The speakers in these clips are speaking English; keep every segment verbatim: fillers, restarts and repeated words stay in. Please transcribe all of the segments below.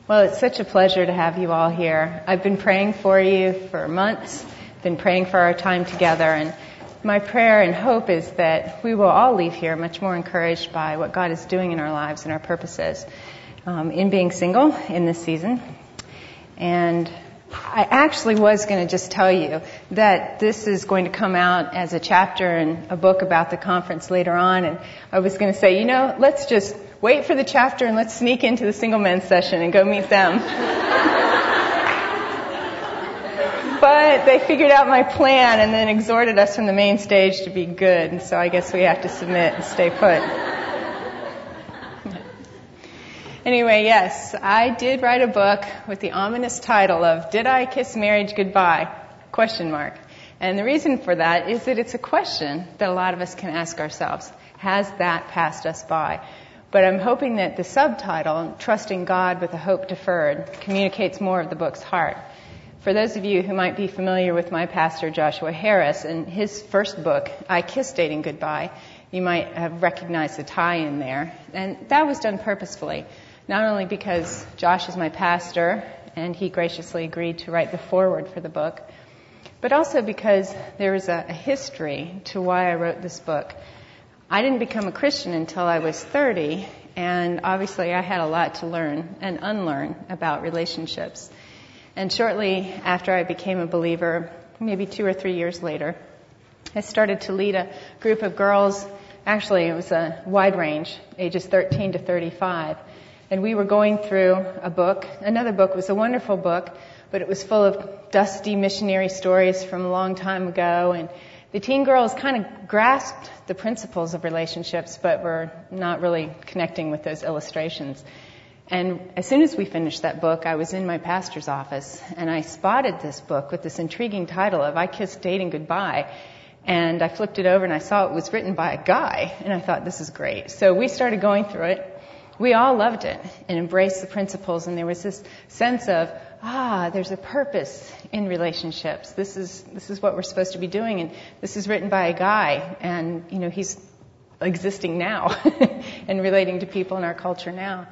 Well, it's such a pleasure to have you all here. I've been praying for you for months, been praying for our time together, and my prayer and hope is that we will all leave here much more encouraged by what God is doing in our lives and our purposes um, in being single in this season. And I actually was going to just tell you that this is going to come out as a chapter in a book about the conference later on, and I was going to say, you know, let's just wait for the chapter and let's sneak into the single men's session and go meet them. But they figured out my plan and then exhorted us from the main stage to be good, and so I guess we have to submit and stay put. Anyway, yes, I did write a book with the ominous title of Did I Kiss Marriage Goodbye? Question mark. And the reason for that is that it's a question that a lot of us can ask ourselves. Has that passed us by? But I'm hoping that the subtitle, Trusting God with a Hope Deferred, communicates more of the book's heart. For those of you who might be familiar with my pastor, Joshua Harris, and his first book, I Kissed Dating Goodbye, you might have recognized the tie-in there. And that was done purposefully, not only because Josh is my pastor, and he graciously agreed to write the foreword for the book, but also because there is a, a history to why I wrote this book. I didn't become a Christian until I was thirty, and obviously I had a lot to learn and unlearn about relationships. And shortly after I became a believer, maybe two or three years later, I started to lead a group of girls. Actually, it was a wide range, ages thirteen to thirty-five. And we were going through a book. Another book was a wonderful book, but it was full of dusty missionary stories from a long time ago, and the teen girls kind of grasped the principles of relationships, but were not really connecting with those illustrations. And as soon as we finished that book, I was in my pastor's office, and I spotted this book with this intriguing title of I Kissed Dating Goodbye. And I flipped it over, and I saw it was written by a guy, and I thought, this is great. So we started going through it. We all loved it and embraced the principles, and there was this sense of, ah, there's a purpose in relationships. This is this is what we're supposed to be doing, and this is written by a guy, and you know he's existing now and relating to people in our culture now.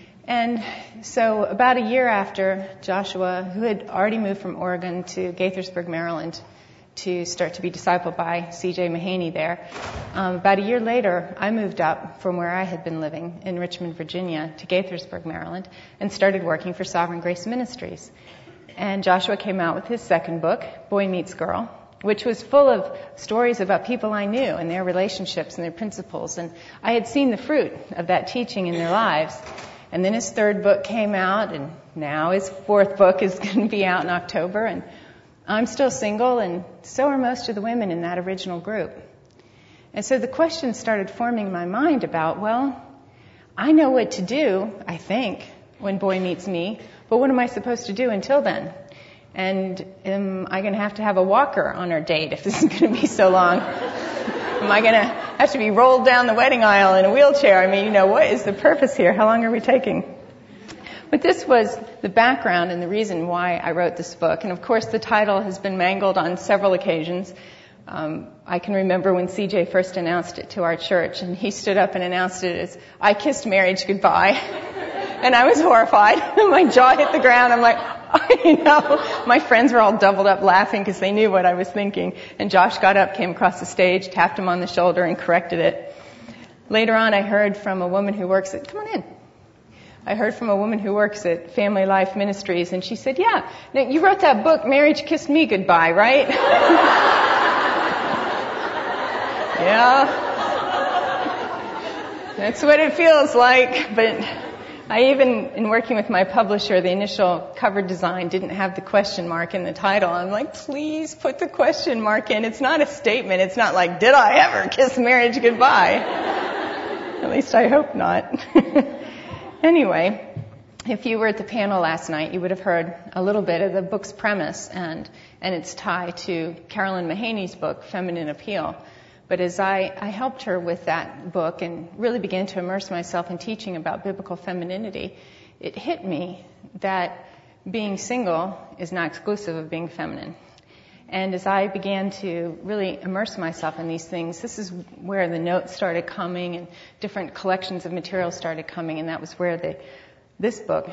And so about a year after Joshua, who had already moved from Oregon to Gaithersburg, Maryland, to start to be discipled by C J Mahaney there, um, about a year later, I moved up from where I had been living in Richmond, Virginia, to Gaithersburg, Maryland, and started working for Sovereign Grace Ministries. And Joshua came out with his second book, Boy Meets Girl, which was full of stories about people I knew and their relationships and their principles. And I had seen the fruit of that teaching in their lives. And then his third book came out, and now his fourth book is going to be out in October. And I'm still single, and so are most of the women in that original group. And so the question started forming in my mind about, well, I know what to do, I think, when Boy meets me, but what am I supposed to do until then? And am I going to have to have a walker on our date if this is going to be so long? Am I going to have to be rolled down the wedding aisle in a wheelchair? I mean, you know, what is the purpose here? How long are we taking? But this was the background and the reason why I wrote this book. And of course, the title has been mangled on several occasions. Um, I can remember when C J first announced it to our church, and he stood up and announced it as, I Kissed Marriage Goodbye. And I was horrified. My jaw hit the ground. I'm like, you know, my friends were all doubled up laughing because they knew what I was thinking. And Josh got up, came across the stage, tapped him on the shoulder, and corrected it. Later on, I heard from a woman who works at, come on in. I heard from a woman who works at Family Life Ministries, and she said, yeah, now you wrote that book, Marriage Kissed Me Goodbye, right? Yeah. That's what it feels like. But I even, in working with my publisher, the initial cover design didn't have the question mark in the title. I'm like, please put the question mark in. It's not a statement. It's not like, did I ever kiss marriage goodbye? At least I hope not. Anyway, if you were at the panel last night, you would have heard a little bit of the book's premise and, and its tie to Carolyn Mahaney's book, Feminine Appeal. But as I, I helped her with that book and really began to immerse myself in teaching about biblical femininity, it hit me that being single is not exclusive of being feminine. And as I began to really immerse myself in these things, this is where the notes started coming and different collections of material started coming, and that was where the, this book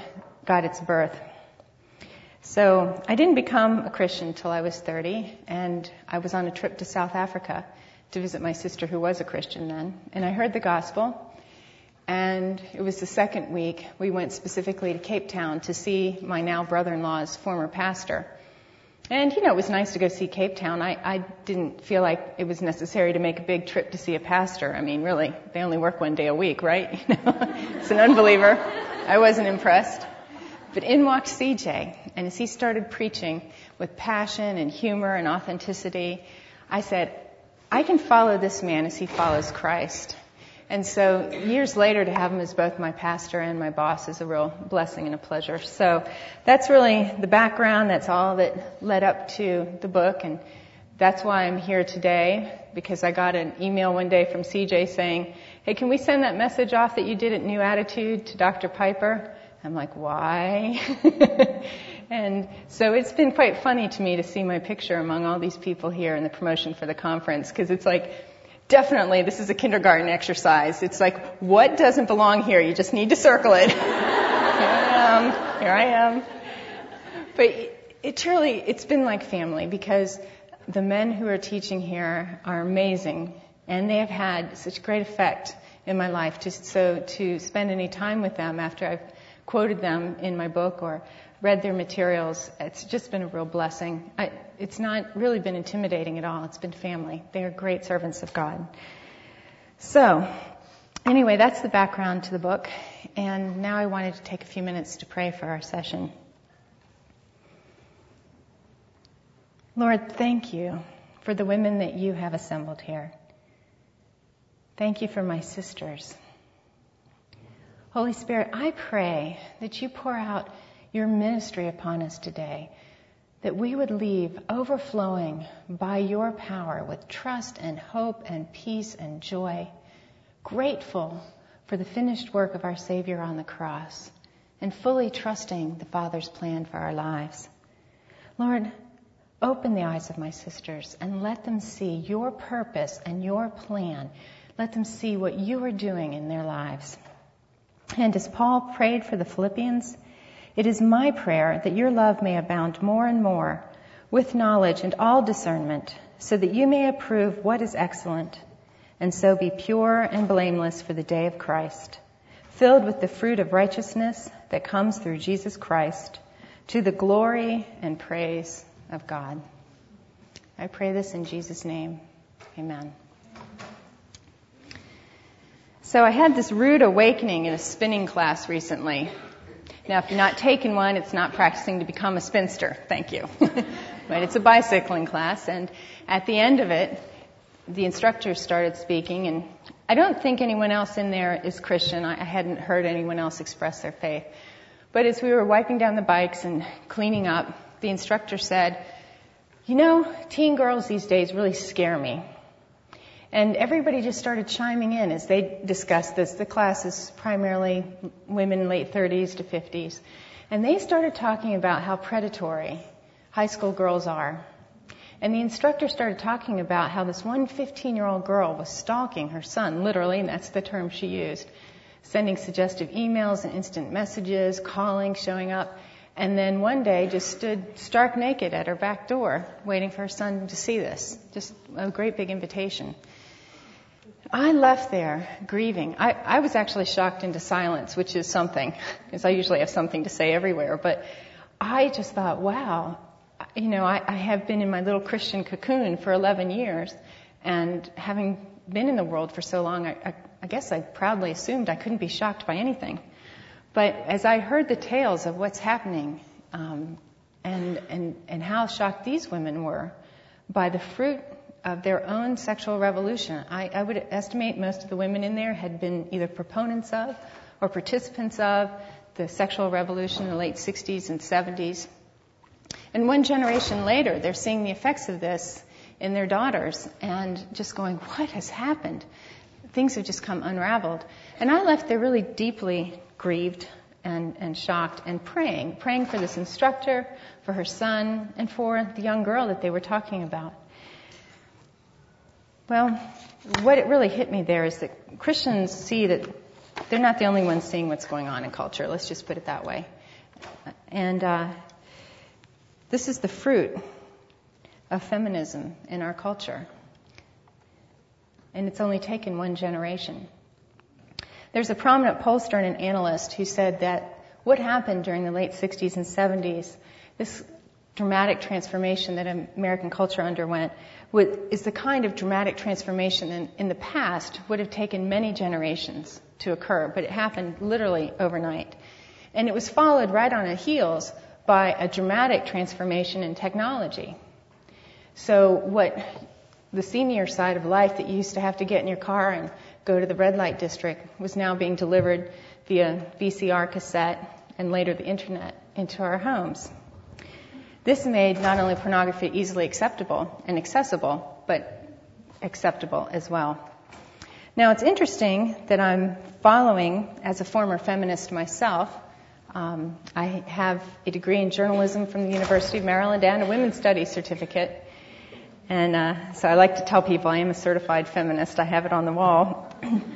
got its birth. So I didn't become a Christian until I was thirty, and I was on a trip to South Africa to visit my sister who was a Christian then. And I heard the gospel, and it was the second week we went specifically to Cape Town to see my now brother-in-law's former pastor. And, you know, it was nice to go see Cape Town. I, I didn't feel like it was necessary to make a big trip to see a pastor. I mean, really, they only work one day a week, right? You know, it's an unbeliever. I wasn't impressed. But in walked C J, and as he started preaching with passion and humor and authenticity, I said, I can follow this man as he follows Christ. And so years later, to have him as both my pastor and my boss is a real blessing and a pleasure. So that's really the background. That's all that led up to the book. And that's why I'm here today, because I got an email one day from C J saying, hey, can we send that message off that you did at New Attitude to Doctor Piper? I'm like, why? And so it's been quite funny to me to see my picture among all these people here in the promotion for the conference, because it's like, definitely, this is a kindergarten exercise. It's like, what doesn't belong here? You just need to circle it. Here I am. Here I am. But it, it truly, it's been like family, because the men who are teaching here are amazing, and they have had such great effect in my life. Just so to spend any time with them after I've quoted them in my book or read their materials, it's just been a real blessing. I, it's not really been intimidating at all. It's been family. They are great servants of God. So, anyway, that's the background to the book. And now I wanted to take a few minutes to pray for our session. Lord, thank you for the women that you have assembled here. Thank you for my sisters. Holy Spirit, I pray that you pour out your ministry upon us today, that we would leave overflowing by your power with trust and hope and peace and joy, grateful for the finished work of our Savior on the cross, and fully trusting the Father's plan for our lives. Lord, open the eyes of my sisters and let them see your purpose and your plan. Let them see what you are doing in their lives. And as Paul prayed for the Philippians, it is my prayer that your love may abound more and more with knowledge and all discernment, so that you may approve what is excellent, and so be pure and blameless for the day of Christ, filled with the fruit of righteousness that comes through Jesus Christ, to the glory and praise of God. I pray this in Jesus' name. Amen. So I had this rude awakening in a spinning class recently. Now, if you're not taking one, it's not practicing to become a spinster. Thank you. But it's a bicycling class, and at the end of it, the instructor started speaking, and I don't think anyone else in there is Christian. I hadn't heard anyone else express their faith. But as we were wiping down the bikes and cleaning up, the instructor said, you know, teen girls these days really scare me. And everybody just started chiming in as they discussed this. The class is primarily women late thirties to fifties. And they started talking about how predatory high school girls are. And the instructor started talking about how this one fifteen-year-old girl was stalking her son, literally, and that's the term she used, sending suggestive emails and instant messages, calling, showing up, and then one day just stood stark naked at her back door waiting for her son to see this. Just a great big invitation. I left there grieving. I, I was actually shocked into silence, which is something, because I usually have something to say everywhere. But I just thought, wow, you know, I, I have been in my little Christian cocoon for eleven years, and having been in the world for so long, I, I, I guess I proudly assumed I couldn't be shocked by anything. But as I heard the tales of what's happening, um, and, and, and how shocked these women were by the fruit of their own sexual revolution. I, I would estimate most of the women in there had been either proponents of or participants of the sexual revolution in the late sixties and seventies. And one generation later, they're seeing the effects of this in their daughters and just going, what has happened? Things have just come unraveled. And I left there really deeply grieved and, and shocked and praying, praying for this instructor, for her son, and for the young girl that they were talking about. Well, what it really hit me there is that Christians see that they're not the only ones seeing what's going on in culture. Let's just put it that way. And uh, this is the fruit of feminism in our culture. And it's only taken one generation. There's a prominent pollster and an analyst who said that what happened during the late sixties and seventies, this dramatic transformation that American culture underwent, is the kind of dramatic transformation in, in the past would have taken many generations to occur, but it happened literally overnight. And it was followed right on the heels by a dramatic transformation in technology. So what the senior side of life that you used to have to get in your car and go to the red light district was now being delivered via V C R cassette and later the internet into our homes. This made not only pornography easily acceptable and accessible, but acceptable as well. Now it's interesting that I'm following, as a former feminist myself, um, I have a degree in journalism from the University of Maryland and a women's studies certificate. And uh, so I like to tell people I am a certified feminist. I have it on the wall,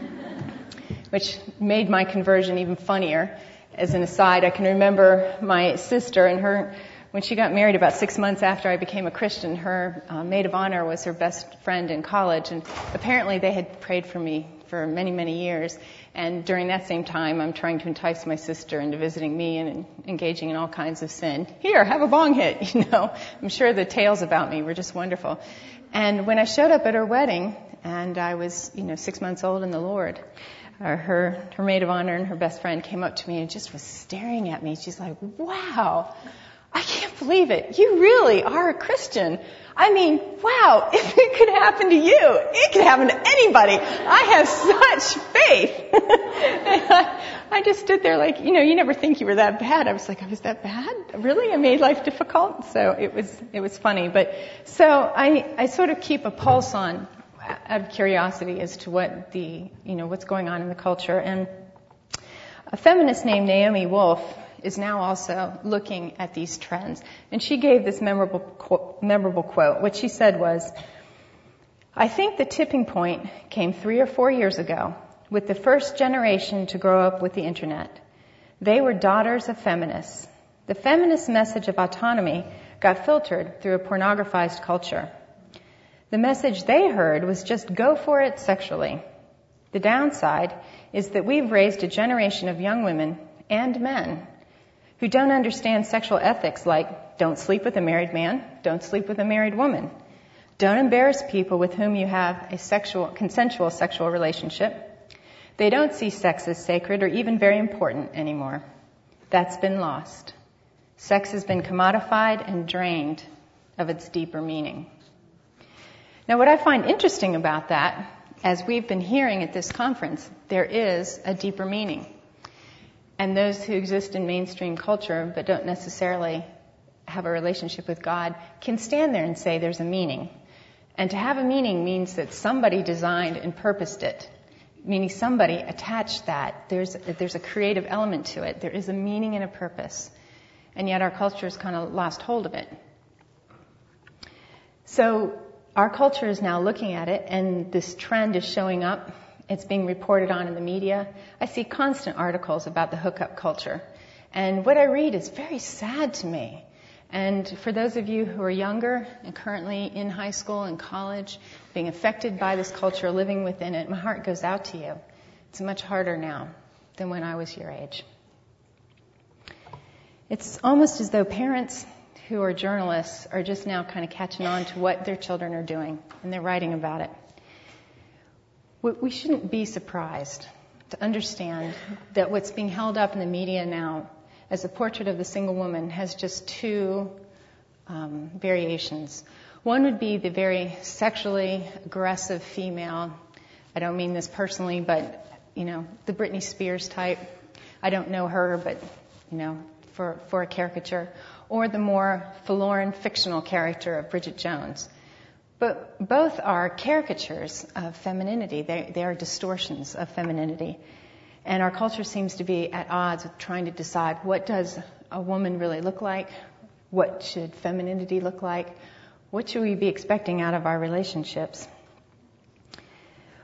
which made my conversion even funnier. As an aside, I can remember my sister and her, when she got married about six months after I became a Christian, her uh, maid of honor was her best friend in college. And apparently they had prayed for me for many, many years. And during that same time, I'm trying to entice my sister into visiting me and engaging in all kinds of sin. Here, have a bong hit, you know. I'm sure the tales about me were just wonderful. And when I showed up at her wedding, and I was, you know, six months old in the Lord, uh, her, her maid of honor and her best friend came up to me and just was staring at me. She's like, wow, I can't believe it. You really are a Christian. I mean, wow, if it could happen to you, it could happen to anybody. I have such faith. I, I just stood there like, you know, you never think you were that bad. I was like, I was that bad? Really? I made life difficult? So it was, it was funny. But so I, I sort of keep a pulse on, out of curiosity as to what the, you know, what's going on in the culture. And a feminist named Naomi Wolf is now also looking at these trends. And she gave this memorable quote, memorable quote. What she said was, I think the tipping point came three or four years ago with the first generation to grow up with the internet. They were daughters of feminists. The feminist message of autonomy got filtered through a pornographized culture. The message they heard was just go for it sexually. The downside is that we've raised a generation of young women and men who don't understand sexual ethics like don't sleep with a married man, don't sleep with a married woman. Don't embarrass people with whom you have a sexual, consensual sexual relationship. They don't see sex as sacred or even very important anymore. That's been lost. Sex has been commodified and drained of its deeper meaning. Now, what I find interesting about that, as we've been hearing at this conference, there is a deeper meaning. And those who exist in mainstream culture but don't necessarily have a relationship with God can stand there and say there's a meaning. And to have a meaning means that somebody designed and purposed it, meaning somebody attached that. There's, there's a creative element to it. There is a meaning and a purpose. And yet our culture has kind of lost hold of it. So our culture is now looking at it, and this trend is showing up. It's being reported on in the media. I see constant articles about the hookup culture. And what I read is very sad to me. And for those of you who are younger and currently in high school and college, being affected by this culture, living within it, my heart goes out to you. It's much harder now than when I was your age. It's almost as though parents who are journalists are just now kind of catching on to what their children are doing, and they're writing about it. We shouldn't be surprised to understand that what's being held up in the media now as a portrait of the single woman has just two um, variations. One would be the very sexually aggressive female. I don't mean this personally, but, you know, the Britney Spears type. I don't know her, but, you know, for, for a caricature. Or the more forlorn fictional character of Bridget Jones. But both are caricatures of femininity. They, they are distortions of femininity. And our culture seems to be at odds with trying to decide what does a woman really look like? What should femininity look like? What should we be expecting out of our relationships?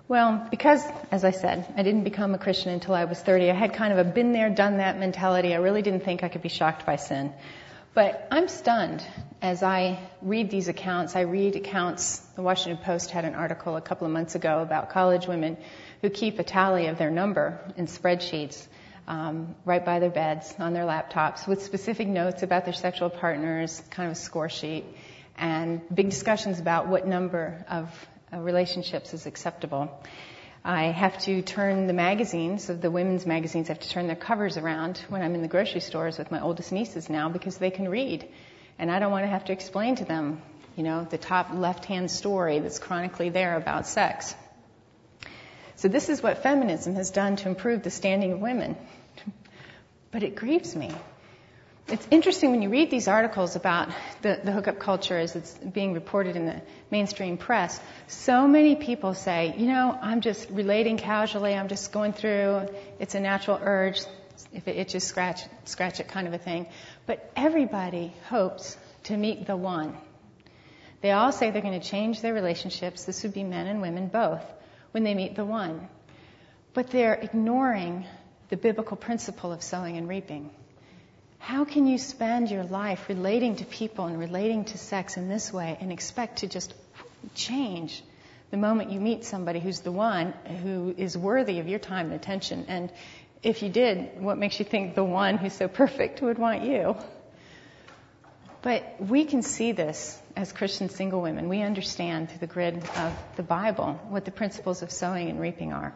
Well, because, as I said, I didn't become a Christian until I was thirty. I had kind of a been there, done that mentality. I really didn't think I could be shocked by sin. But I'm stunned as I read these accounts. I read accounts. The Washington Post had an article a couple of months ago about college women who keep a tally of their number in spreadsheets um, right by their beds on their laptops with specific notes about their sexual partners, kind of a score sheet, and big discussions about what number of uh, relationships is acceptable. I have to turn the magazines, of the women's magazines, I have to turn their covers around when I'm in the grocery stores with my oldest nieces now because they can read. And I don't want to have to explain to them, you know, the top left-hand story that's chronically there about sex. So this is what feminism has done to improve the standing of women. But it grieves me. It's interesting when you read these articles about the, the hookup culture as it's being reported in the mainstream press. So many people say, you know, I'm just relating casually. I'm just going through. It's a natural urge. If it itches, scratch, scratch it kind of a thing. But everybody hopes to meet the one. They all say they're going to change their relationships. This would be men and women both when they meet the one. But they're ignoring the biblical principle of sowing and reaping. How can you spend your life relating to people and relating to sex in this way and expect to just change the moment you meet somebody who's the one who is worthy of your time and attention? And if you did, what makes you think the one who's so perfect would want you? But we can see this as Christian single women. We understand through the grid of the Bible what the principles of sowing and reaping are.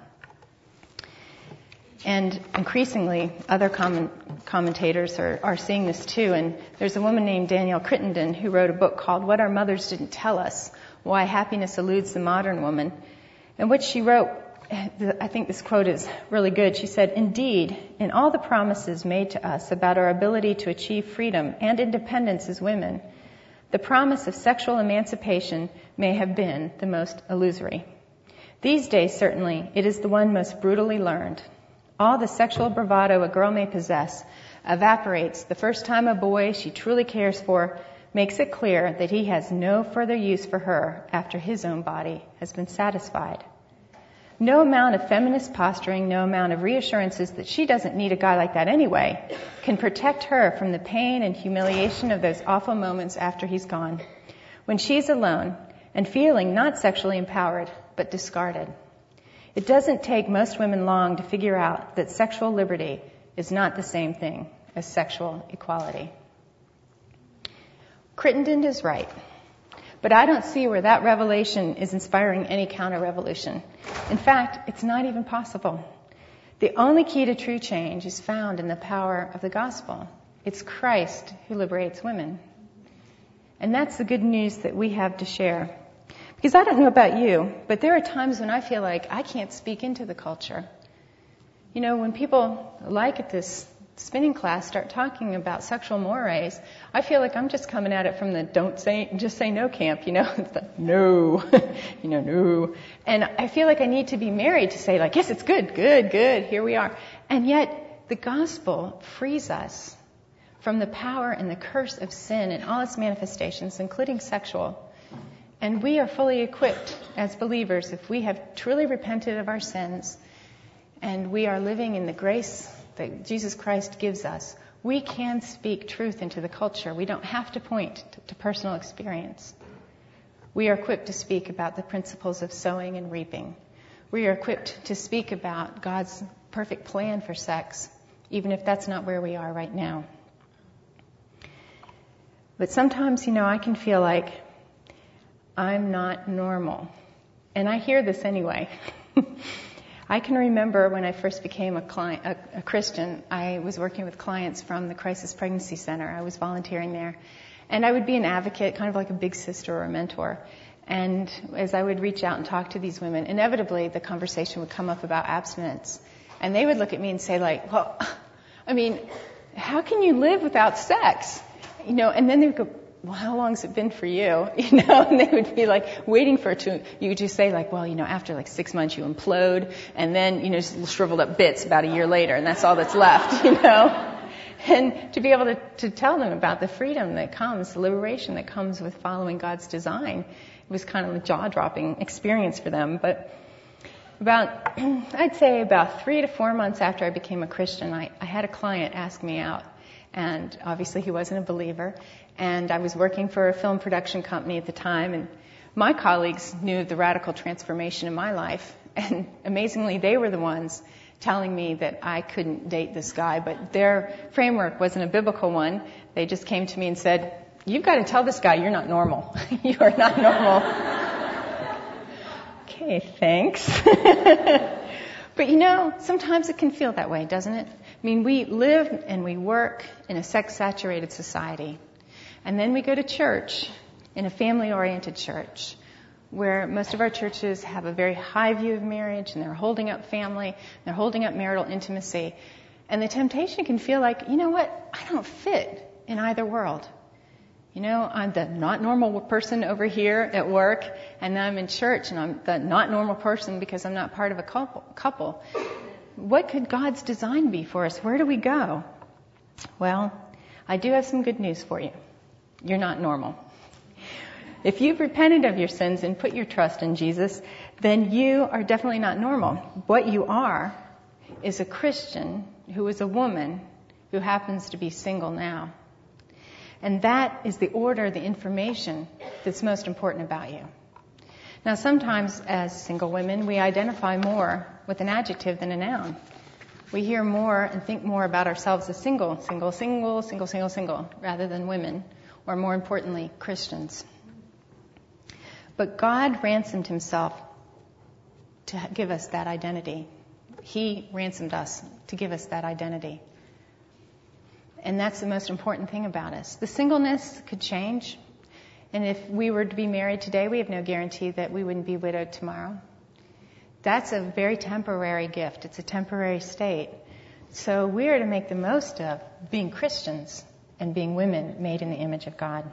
And increasingly, other comment, commentators are, are seeing this too. And there's a woman named Danielle Crittenden who wrote a book called What Our Mothers Didn't Tell Us, Why Happiness Eludes the Modern Woman. And what she wrote, I think this quote is really good. She said, "Indeed, in all the promises made to us about our ability to achieve freedom and independence as women, the promise of sexual emancipation may have been the most illusory. These days, certainly, it is the one most brutally learned. All the sexual bravado a girl may possess evaporates the first time a boy she truly cares for makes it clear that he has no further use for her after his own body has been satisfied. No amount of feminist posturing, no amount of reassurances that she doesn't need a guy like that anyway, can protect her from the pain and humiliation of those awful moments after he's gone, when she's alone and feeling not sexually empowered, but discarded. It doesn't take most women long to figure out that sexual liberty is not the same thing as sexual equality." Crittenden is right. But I don't see where that revelation is inspiring any counter-revolution. In fact, it's not even possible. The only key to true change is found in the power of the gospel. It's Christ who liberates women. And that's the good news that we have to share. Because I don't know about you, but there are times when I feel like I can't speak into the culture. You know, when people, like at this spinning class, start talking about sexual mores, I feel like I'm just coming at it from the don't say, just say no camp, you know? It's like, no, you know, no. And I feel like I need to be married to say like, yes, it's good, good, good, here we are. And yet, the gospel frees us from the power and the curse of sin in all its manifestations, including sexual. And we are fully equipped as believers if we have truly repented of our sins and we are living in the grace that Jesus Christ gives us. We can speak truth into the culture. We don't have to point to, to personal experience. We are equipped to speak about the principles of sowing and reaping. We are equipped to speak about God's perfect plan for sex, even if that's not where we are right now. But sometimes, you know, I can feel like I'm not normal. And I hear this anyway. I can remember when I first became a, client, a, a Christian, I was working with clients from the Crisis Pregnancy Center. I was volunteering there. And I would be an advocate, kind of like a big sister or a mentor. And as I would reach out and talk to these women, inevitably the conversation would come up about abstinence. And they would look at me and say like, well, I mean, how can you live without sex? You know, and then they would go, well, how long has it been for you? You know, and they would be like waiting for it to, you would just say like, well, you know, after like six months you implode and then, you know, just shriveled up bits about a year later and that's all that's left, you know. And to be able to, to tell them about the freedom that comes, the liberation that comes with following God's design, it was kind of a jaw-dropping experience for them. But About, I'd say about three to four months after I became a Christian, I, I had a client ask me out. And obviously he wasn't a believer. And I was working for a film production company at the time. And my colleagues knew of the radical transformation in my life. And amazingly, they were the ones telling me that I couldn't date this guy. But their framework wasn't a biblical one. They just came to me and said, "You've got to tell this guy you're not normal. You are not normal." Okay, thanks. But you know, sometimes it can feel that way, doesn't it? I mean, we live and we work in a sex-saturated society. And then we go to church, in a family-oriented church, where most of our churches have a very high view of marriage, and they're holding up family, they're holding up marital intimacy. And the temptation can feel like, you know what, I don't fit in either world. You know, I'm the not normal person over here at work, and then I'm in church, and I'm the not normal person because I'm not part of a couple. What could God's design be for us? Where do we go? Well, I do have some good news for you. You're not normal. If you've repented of your sins and put your trust in Jesus, then you are definitely not normal. What you are is a Christian who is a woman who happens to be single now. And that is the order, the information that's most important about you. Now, sometimes as single women, we identify more with an adjective than a noun. We hear more and think more about ourselves as single, single, single, single, single, single, rather than women, or more importantly, Christians. But God ransomed himself to give us that identity. He ransomed us to give us that identity. And that's the most important thing about us. The singleness could change. And if we were to be married today, we have no guarantee that we wouldn't be widowed tomorrow. That's a very temporary gift. It's a temporary state. So we are to make the most of being Christians and being women made in the image of God.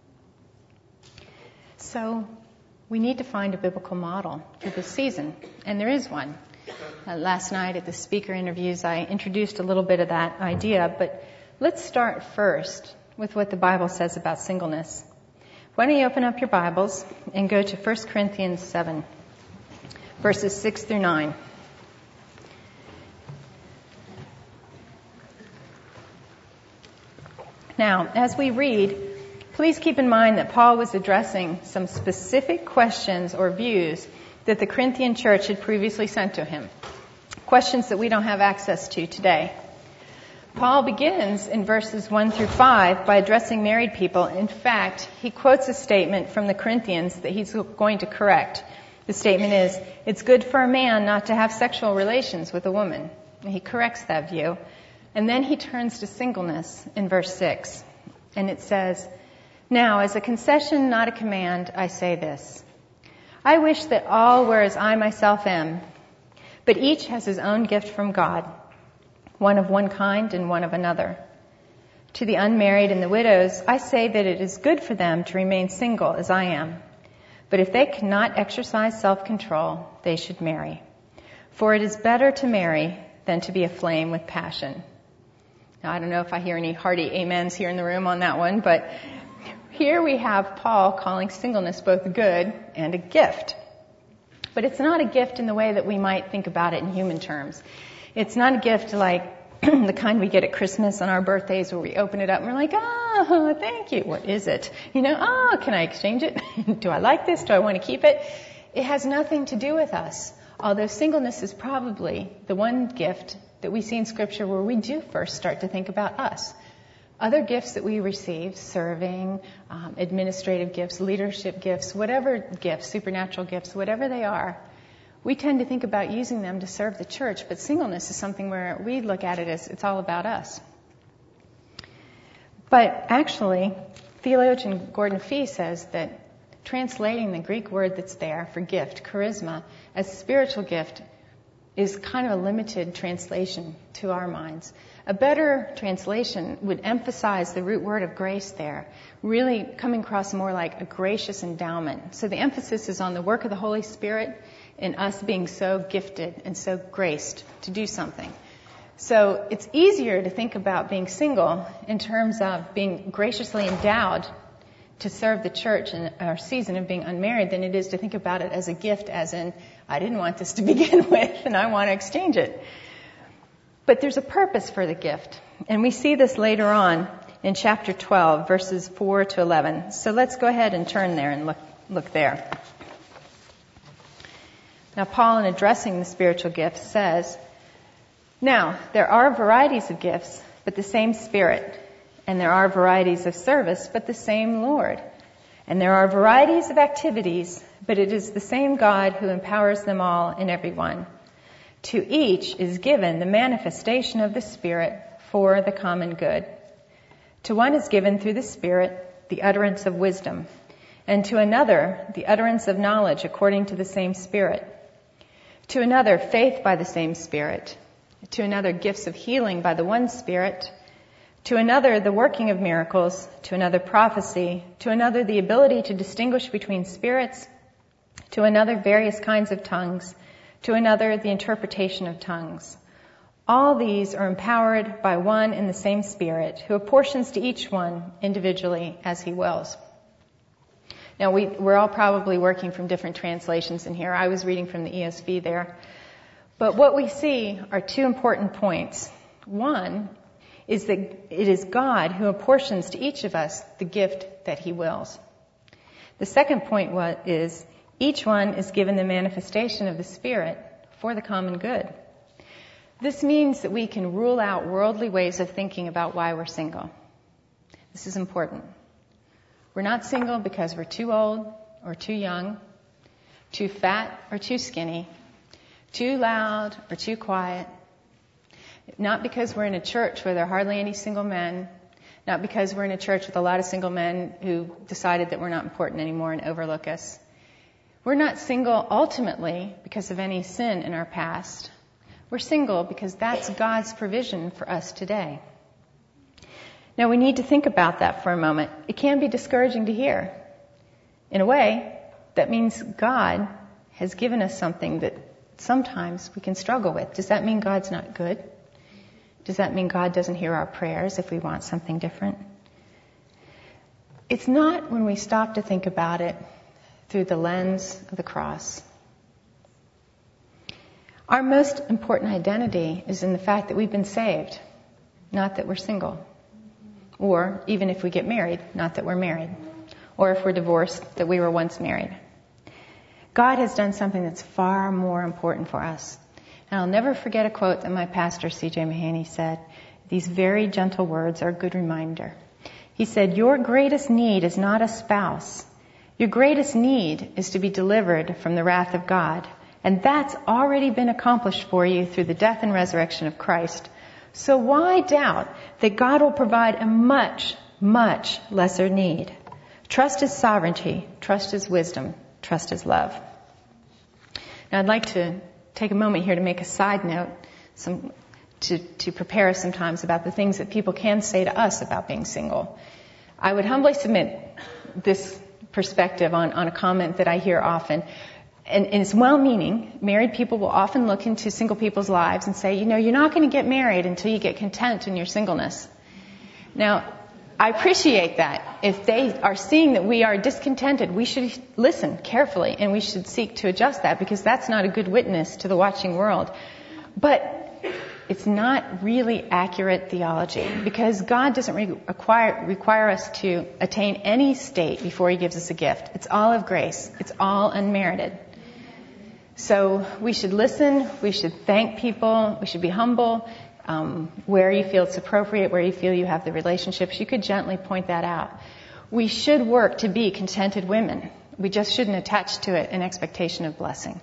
So we need to find a biblical model for this season. And there is one. Uh, last night at the speaker interviews, I introduced a little bit of that idea, but let's start first with what the Bible says about singleness. Why don't you open up your Bibles and go to First Corinthians seven, verses six through nine. Now, as we read, please keep in mind that Paul was addressing some specific questions or views that the Corinthian church had previously sent to him. Questions that we don't have access to today. Paul begins in verses one through five by addressing married people. In fact, he quotes a statement from the Corinthians that he's going to correct. The statement is, "It's good for a man not to have sexual relations with a woman." And he corrects that view. And then he turns to singleness in verse six. And it says, "Now, as a concession, not a command, I say this. I wish that all were as I myself am, but each has his own gift from God, one of one kind and one of another. To the unmarried and the widows, I say that it is good for them to remain single as I am. But if they cannot exercise self-control, they should marry. For it is better to marry than to be aflame with passion." Now, I don't know if I hear any hearty amens here in the room on that one, but here we have Paul calling singleness both good and a gift. But it's not a gift in the way that we might think about it in human terms. It's not a gift like the kind we get at Christmas on our birthdays where we open it up and we're like, "Oh, thank you. What is it? You know, oh, can I exchange it? Do I like this? Do I want to keep it?" It has nothing to do with us. Although singleness is probably the one gift that we see in Scripture where we do first start to think about us. Other gifts that we receive, serving, um, administrative gifts, leadership gifts, whatever gifts, supernatural gifts, whatever they are, we tend to think about using them to serve the church, but singleness is something where we look at it as it's all about us. But actually, theologian Gordon Fee says that translating the Greek word that's there for gift, charisma, as spiritual gift is kind of a limited translation to our minds. A better translation would emphasize the root word of grace there, really coming across more like a gracious endowment. So the emphasis is on the work of the Holy Spirit in us being so gifted and so graced to do something. So it's easier to think about being single in terms of being graciously endowed to serve the church in our season of being unmarried than it is to think about it as a gift, as in, I didn't want this to begin with, and I want to exchange it. But there's a purpose for the gift, and we see this later on in chapter twelve, verses four to eleven. So let's go ahead and turn there and look, look there. Now, Paul, in addressing the spiritual gifts, says, "Now, there are varieties of gifts, but the same Spirit. And there are varieties of service, but the same Lord. And there are varieties of activities, but it is the same God who empowers them all in every one. To each is given the manifestation of the Spirit for the common good. To one is given through the Spirit the utterance of wisdom, and to another the utterance of knowledge according to the same Spirit. To another faith by the same Spirit. To another gifts of healing by the one Spirit. To another, the working of miracles. To another, prophecy. To another, the ability to distinguish between spirits. To another, various kinds of tongues. To another, the interpretation of tongues. All these are empowered by one and the same Spirit, who apportions to each one individually as he wills." Now, we, we're all probably working from different translations in here. I was reading from the E S V there. But what we see are two important points. One is that it is God who apportions to each of us the gift that he wills. The second point was, is each one is given the manifestation of the Spirit for the common good. This means that we can rule out worldly ways of thinking about why we're single. This is important. We're not single because we're too old or too young, too fat or too skinny, too loud or too quiet. Not because we're in a church where there are hardly any single men. Not because we're in a church with a lot of single men who decided that we're not important anymore and overlook us. We're not single ultimately because of any sin in our past. We're single because that's God's provision for us today. Now, we need to think about that for a moment. It can be discouraging to hear. In a way, that means God has given us something that sometimes we can struggle with. Does that mean God's not good? Does that mean God doesn't hear our prayers if we want something different? It's not when we stop to think about it through the lens of the cross. Our most important identity is in the fact that we've been saved, not that we're single. Or, even if we get married, not that we're married. Or if we're divorced, that we were once married. God has done something that's far more important for us. And I'll never forget a quote that my pastor, C J Mahaney, said. These very gentle words are a good reminder. He said, "Your greatest need is not a spouse. Your greatest need is to be delivered from the wrath of God. And that's already been accomplished for you through the death and resurrection of Christ. So why doubt that God will provide a much, much lesser need? Trust His sovereignty, trust His wisdom, trust His love." Now, I'd like to take a moment here to make a side note, some, to, to prepare us sometimes about the things that people can say to us about being single. I would humbly submit this perspective on, on a comment that I hear often. And, and it's well-meaning. Married people will often look into single people's lives and say, you know, you're not going to get married until you get content in your singleness. Now, I appreciate that. If they are seeing that we are discontented, we should listen carefully and we should seek to adjust that, because that's not a good witness to the watching world. But it's not really accurate theology, because God doesn't re- require, require us to attain any state before He gives us a gift. It's all of grace. It's all unmerited. So we should listen. We should thank people. We should be humble. Um, where you feel it's appropriate, where you feel you have the relationships, you could gently point that out. We should work to be contented women. We just shouldn't attach to it an expectation of blessing.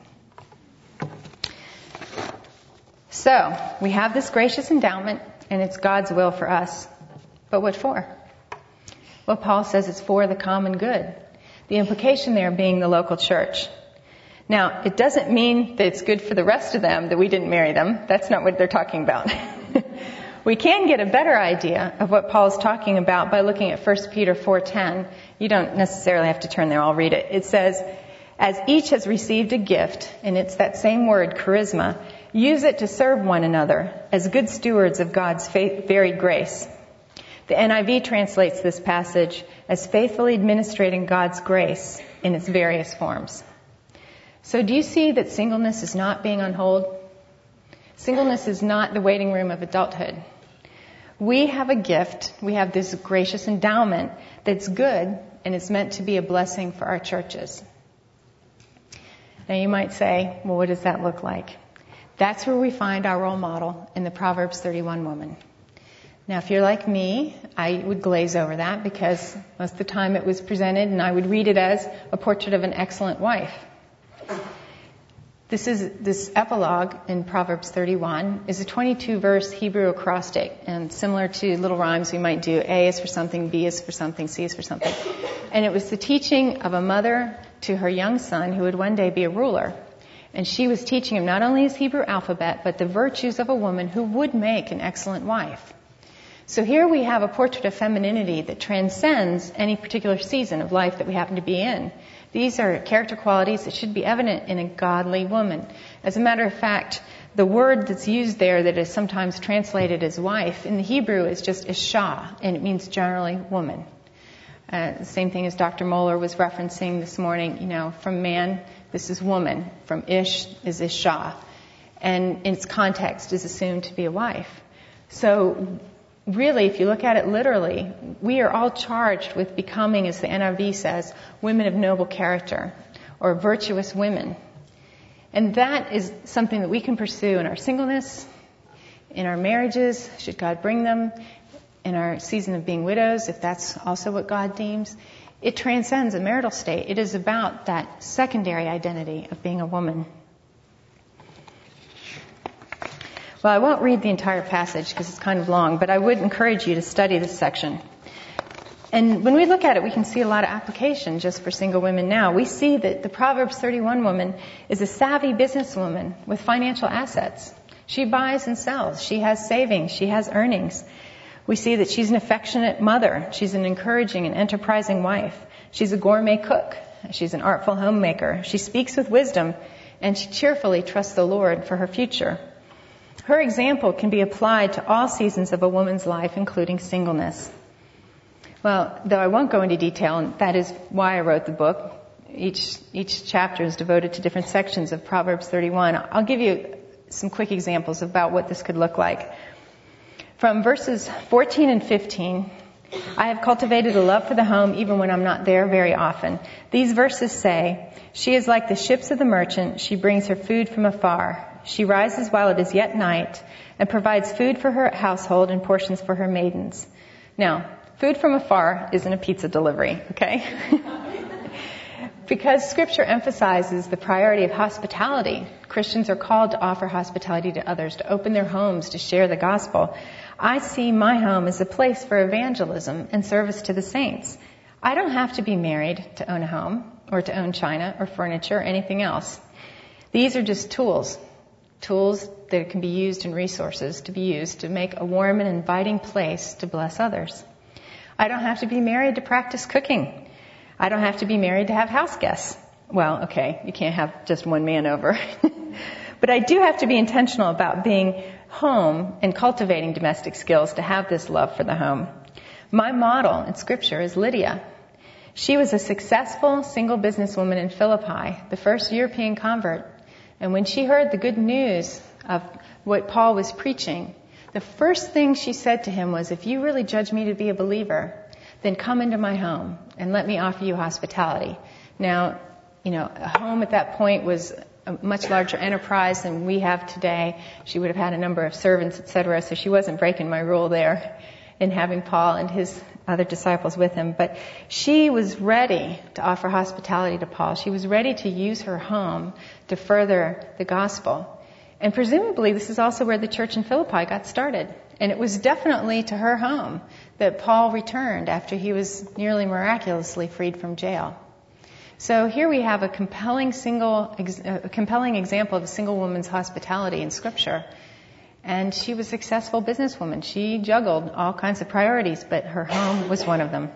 So, we have this gracious endowment, and it's God's will for us. But what for? Well, Paul says it's for the common good. The implication there being the local church. Now, it doesn't mean that it's good for the rest of them that we didn't marry them. That's not what they're talking about. We can get a better idea of what Paul is talking about by looking at First Peter four ten. You don't necessarily have to turn there. I'll read it. It says, "As each has received a gift," and it's that same word, charisma, "use it to serve one another as good stewards of God's varied grace. The N I V translates this passage as faithfully administrating God's grace in its various forms. So do you see that singleness is not being on hold? Singleness is not the waiting room of adulthood. We have a gift, we have this gracious endowment that's good, and it's meant to be a blessing for our churches. Now you might say, well, what does that look like? That's where we find our role model in the Proverbs thirty-one woman. Now if you're like me, I would glaze over that because most of the time it was presented and I would read it as a portrait of an excellent wife. This is this epilogue in Proverbs thirty-one is a twenty-two verse Hebrew acrostic, and similar to little rhymes we might do, A is for something, B is for something, C is for something. And it was the teaching of a mother to her young son who would one day be a ruler. And she was teaching him not only his Hebrew alphabet, but the virtues of a woman who would make an excellent wife. So here we have a portrait of femininity that transcends any particular season of life that we happen to be in. These are character qualities that should be evident in a godly woman. As a matter of fact, the word that's used there that is sometimes translated as wife in the Hebrew is just isha, and it means generally woman. Uh, the same thing as Doctor Moeller was referencing this morning, you know, from man, this is woman. From ish is isha. And in its context is assumed to be a wife. So really, if you look at it literally, we are all charged with becoming, as the N I V says, women of noble character, or virtuous women. And that is something that we can pursue in our singleness, in our marriages, should God bring them, in our season of being widows, if that's also what God deems. It transcends a marital state. It is about that secondary identity of being a woman. Well, I won't read the entire passage because it's kind of long, but I would encourage you to study this section. And when we look at it, we can see a lot of application just for single women now. We see that the Proverbs thirty-one woman is a savvy businesswoman with financial assets. She buys and sells. She has savings. She has earnings. We see that she's an affectionate mother. She's an encouraging and enterprising wife. She's a gourmet cook. She's an artful homemaker. She speaks with wisdom, and she cheerfully trusts the Lord for her future. Her example can be applied to all seasons of a woman's life, including singleness. Well, though I won't go into detail, and that is why I wrote the book. Each each chapter is devoted to different sections of Proverbs thirty-one. I'll give you some quick examples about what this could look like. From verses fourteen and fifteen, I have cultivated a love for the home even when I'm not there very often. These verses say, she is like the ships of the merchant. She brings her food from afar. She rises while it is yet night and provides food for her household and portions for her maidens. Now, food from afar isn't a pizza delivery, okay? Because Scripture emphasizes the priority of hospitality. Christians are called to offer hospitality to others, to open their homes, to share the gospel. I see my home as a place for evangelism and service to the saints. I don't have to be married to own a home or to own china or furniture or anything else. These are just tools. Tools that can be used and resources to be used to make a warm and inviting place to bless others. I don't have to be married to practice cooking. I don't have to be married to have house guests. Well, okay, you can't have just one man over. But I do have to be intentional about being home and cultivating domestic skills to have this love for the home. My model in Scripture is Lydia. She was a successful single businesswoman in Philippi, the first European convert. And when she heard the good news of what Paul was preaching, the first thing she said to him was, if you really judge me to be a believer, then come into my home and let me offer you hospitality. Now, you know, a home at that point was a much larger enterprise than we have today. She would have had a number of servants, et cetera, so she wasn't breaking my rule there in having Paul and his other disciples with him. But she was ready to offer hospitality to Paul. She was ready to use her home to further the gospel. And presumably this is also where the church in Philippi got started. And it was definitely to her home that Paul returned after he was nearly miraculously freed from jail. So here we have a compelling single, a compelling example of a single woman's hospitality in Scripture. And she was a successful businesswoman. She juggled all kinds of priorities, but her home was one of them.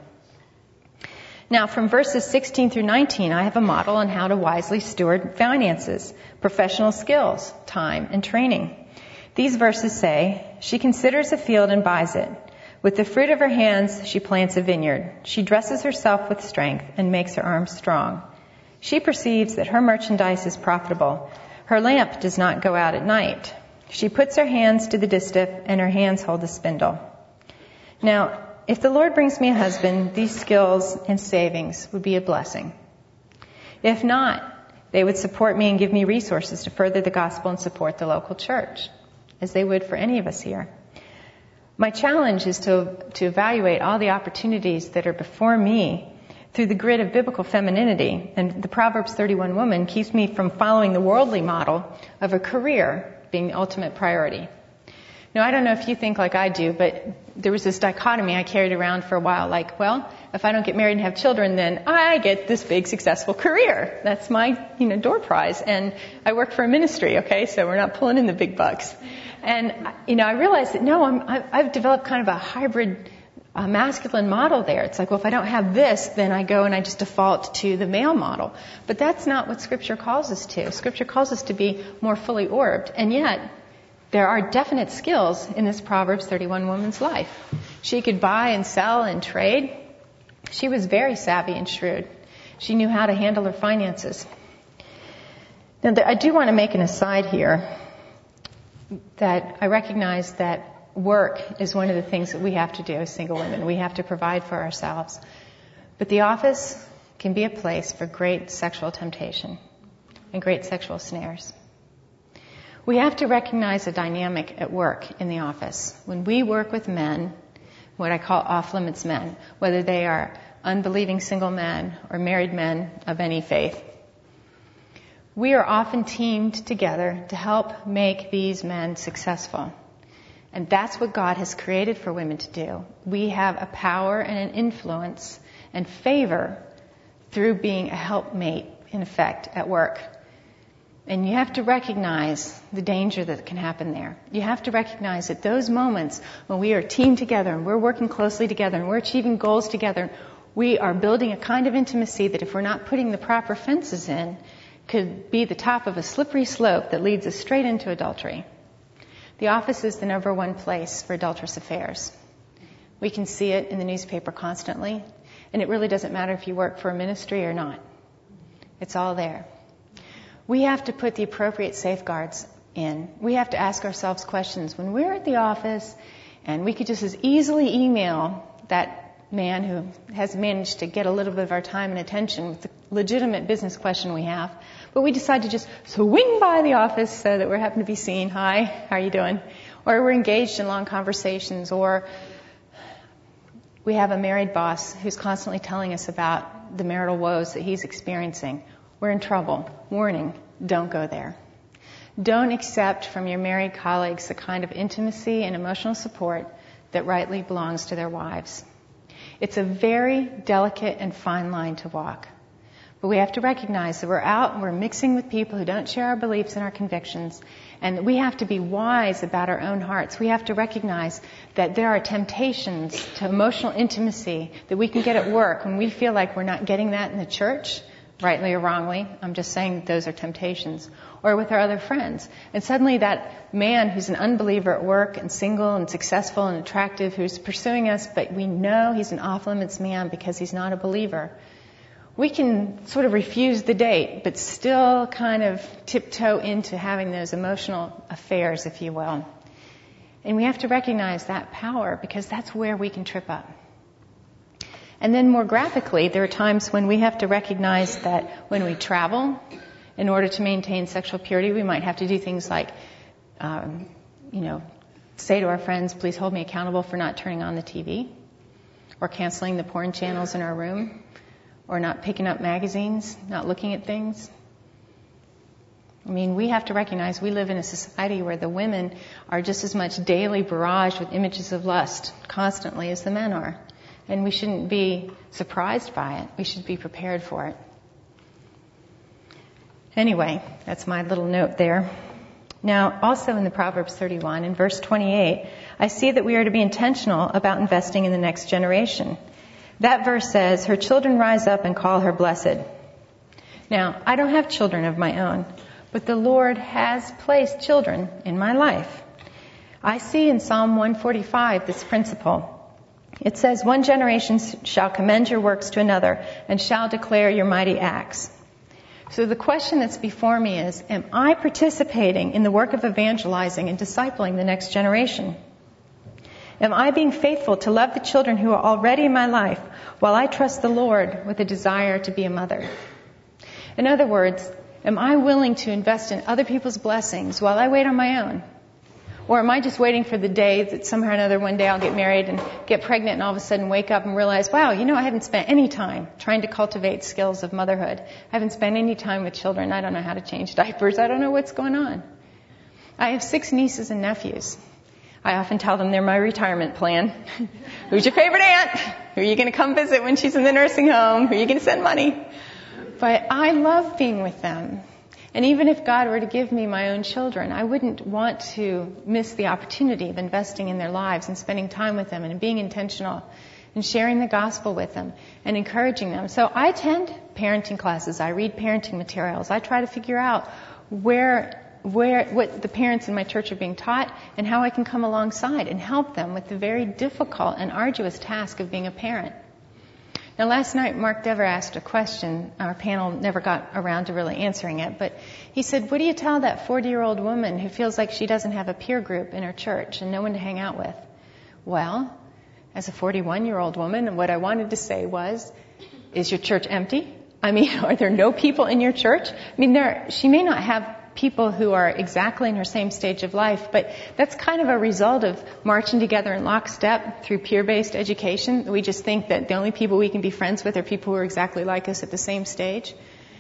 Now, from verses sixteen through nineteen, I have a model on how to wisely steward finances, professional skills, time, and training. These verses say, she considers a field and buys it, With the fruit of her hands, she plants a vineyard. She dresses herself with strength and makes her arms strong. She perceives that her merchandise is profitable. Her lamp does not go out at night. She puts her hands to the distaff, and her hands hold the spindle. Now, if the Lord brings me a husband, these skills and savings would be a blessing. If not, they would support me and give me resources to further the gospel and support the local church, as they would for any of us here. My challenge is to, to evaluate all the opportunities that are before me through the grid of biblical femininity. And the Proverbs thirty-one woman keeps me from following the worldly model of a career being the ultimate priority. Now, I don't know if you think like I do, but there was this dichotomy I carried around for a while. Like, well, if I don't get married and have children, then I get this big successful career. That's my, you know, door prize. And I work for a ministry, okay, so we're not pulling in the big bucks. And, you know, I realized that, no, I'm, I've developed kind of a hybrid uh, masculine model there. It's like, well, if I don't have this, then I go and I just default to the male model. But that's not what Scripture calls us to. Scripture calls us to be more fully orbed. And yet, there are definite skills in this Proverbs thirty-one woman's life. She could buy and sell and trade. She was very savvy and shrewd. She knew how to handle her finances. Now, I do want to make an aside here that I recognize that work is one of the things that we have to do as single women. We have to provide for ourselves. But the office can be a place for great sexual temptation and great sexual snares. We have to recognize a dynamic at work in the office. When we work with men, what I call off-limits men, whether they are unbelieving single men or married men of any faith, we are often teamed together to help make these men successful. And that's what God has created for women to do. We have a power and an influence and favor through being a helpmate, in effect, at work. And you have to recognize the danger that can happen there. You have to recognize that those moments when we are teamed together and we're working closely together and we're achieving goals together, we are building a kind of intimacy that if we're not putting the proper fences in, could be the top of a slippery slope that leads us straight into adultery. The office is the number one place for adulterous affairs. We can see it in the newspaper constantly, and it really doesn't matter if you work for a ministry or not. It's all there. We have to put the appropriate safeguards in. We have to ask ourselves questions. When we're at the office and we could just as easily email that man who has managed to get a little bit of our time and attention with the legitimate business question we have, but we decide to just swing by the office so that we're happen to be seen. Hi, how are you doing? Or we're engaged in long conversations, or we have a married boss who's constantly telling us about the marital woes that he's experiencing. We're in trouble. Warning, don't go there. Don't accept from your married colleagues the kind of intimacy and emotional support that rightly belongs to their wives. It's a very delicate and fine line to walk. But we have to recognize that we're out and we're mixing with people who don't share our beliefs and our convictions, and we have to be wise about our own hearts. We have to recognize that there are temptations to emotional intimacy that we can get at work when we feel like we're not getting that in the church. Rightly or wrongly, I'm just saying that those are temptations, or with our other friends. And suddenly that man who's an unbeliever at work and single and successful and attractive who's pursuing us, but we know he's an off-limits man because he's not a believer, we can sort of refuse the date, but still kind of tiptoe into having those emotional affairs, if you will. And we have to recognize that power because that's where we can trip up. And then more graphically, there are times when we have to recognize that when we travel, in order to maintain sexual purity, we might have to do things like, um, you know, say to our friends, please hold me accountable for not turning on the T V, or canceling the porn channels in our room, or not picking up magazines, not looking at things. I mean, we have to recognize we live in a society where the women are just as much daily barraged with images of lust constantly as the men are. And we shouldn't be surprised by it. We should be prepared for it. Anyway, that's my little note there. Now, also in the Proverbs thirty-one, in verse twenty-eight, I see that we are to be intentional about investing in the next generation. That verse says, her children rise up and call her blessed. Now, I don't have children of my own, but the Lord has placed children in my life. I see in Psalm one forty-five this principle. It says, one generation shall commend your works to another and shall declare your mighty acts. So the question that's before me is, am I participating in the work of evangelizing and discipling the next generation? Am I being faithful to love the children who are already in my life while I trust the Lord with a desire to be a mother? In other words, am I willing to invest in other people's blessings while I wait on my own? Or am I just waiting for the day that somehow or another one day I'll get married and get pregnant and all of a sudden wake up and realize, wow, you know, I haven't spent any time trying to cultivate skills of motherhood. I haven't spent any time with children. I don't know how to change diapers. I don't know what's going on. I have six nieces and nephews. I often tell them they're my retirement plan. Who's your favorite aunt? Who are you going to come visit when she's in the nursing home? Who are you going to send money? But I love being with them. And even if God were to give me my own children, I wouldn't want to miss the opportunity of investing in their lives and spending time with them and being intentional and sharing the gospel with them and encouraging them. So I attend parenting classes. I read parenting materials. I try to figure out where where what the parents in my church are being taught and how I can come alongside and help them with the very difficult and arduous task of being a parent. Now, last night, Mark Dever asked a question. Our panel never got around to really answering it, but he said, what do you tell that forty-year-old woman who feels like she doesn't have a peer group in her church and no one to hang out with? Well, as a forty-one-year-old woman, what I wanted to say was, is your church empty? I mean, are there no people in your church? I mean, there. She may not have people who are exactly in her same stage of life, but that's kind of a result of marching together in lockstep through peer-based education. We just think that the only people we can be friends with are people who are exactly like us at the same stage.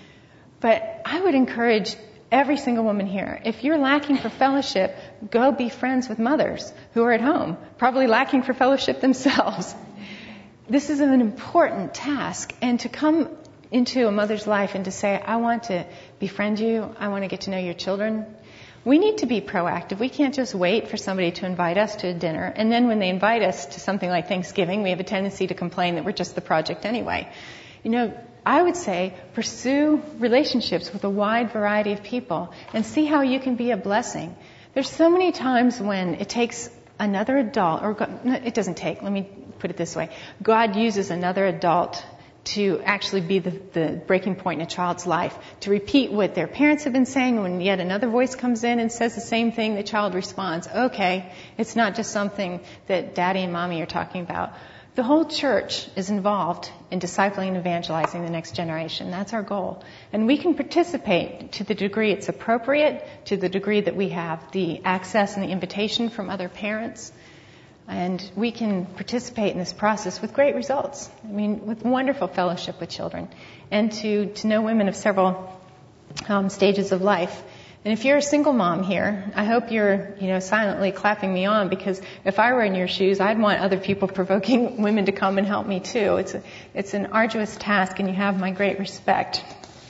But I would encourage every single woman here, if you're lacking for fellowship, go be friends with mothers who are at home, probably lacking for fellowship themselves. This is an important task, and to come into a mother's life and to say, I want to befriend you, I want to get to know your children. We need to be proactive. We can't just wait for somebody to invite us to a dinner, and then when they invite us to something like Thanksgiving, we have a tendency to complain that we're just the project anyway. You know, I would say pursue relationships with a wide variety of people and see how you can be a blessing. There's so many times when it takes another adult, or it doesn't take, let me put it this way, God uses another adult to actually be the, the breaking point in a child's life, to repeat what their parents have been saying. When yet another voice comes in and says the same thing, the child responds, okay, it's not just something that daddy and mommy are talking about. The whole church is involved in discipling and evangelizing the next generation. That's our goal. And we can participate to the degree it's appropriate, to the degree that we have the access and the invitation from other parents. And we can participate in this process with great results. I mean, with wonderful fellowship with children. And to, to know women of several um, stages of life. And if you're a single mom here, I hope you're, you know, silently clapping me on, because if I were in your shoes, I'd want other people provoking women to come and help me too. It's a, it's an arduous task, and you have my great respect.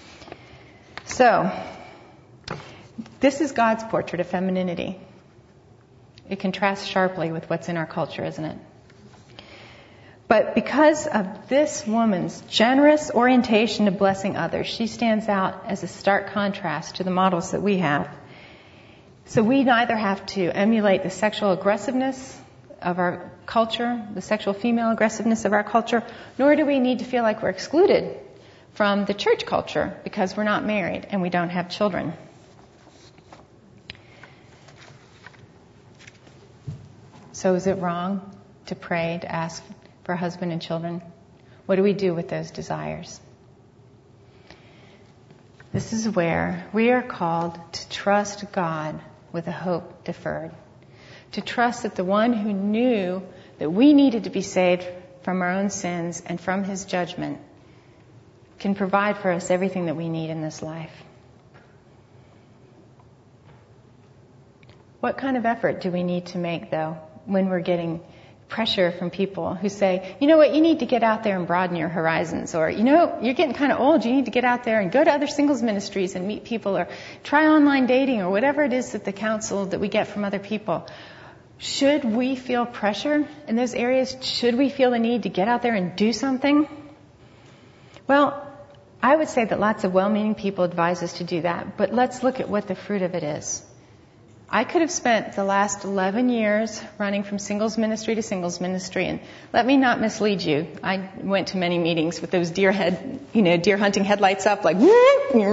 So, this is God's portrait of femininity. It contrasts sharply with what's in our culture, isn't it? But because of this woman's generous orientation to blessing others, she stands out as a stark contrast to the models that we have. So we neither have to emulate the sexual aggressiveness of our culture, the sexual female aggressiveness of our culture, nor do we need to feel like we're excluded from the church culture because we're not married and we don't have children. So is it wrong to pray, to ask for a husband and children? What do we do with those desires? This is where we are called to trust God with a hope deferred. To trust that the one who knew that we needed to be saved from our own sins and from his judgment can provide for us everything that we need in this life. What kind of effort do we need to make, though, when we're getting pressure from people who say, you know what, you need to get out there and broaden your horizons, or, you know, you're getting kind of old, you need to get out there and go to other singles ministries and meet people, or try online dating, or whatever it is that the counsel that we get from other people. Should we feel pressure in those areas? Should we feel the need to get out there and do something? Well, I would say that lots of well-meaning people advise us to do that, but let's look at what the fruit of it is. I could have spent the last eleven years running from singles ministry to singles ministry, and let me not mislead you. I went to many meetings with those deer head, you know, deer hunting headlights up, like looking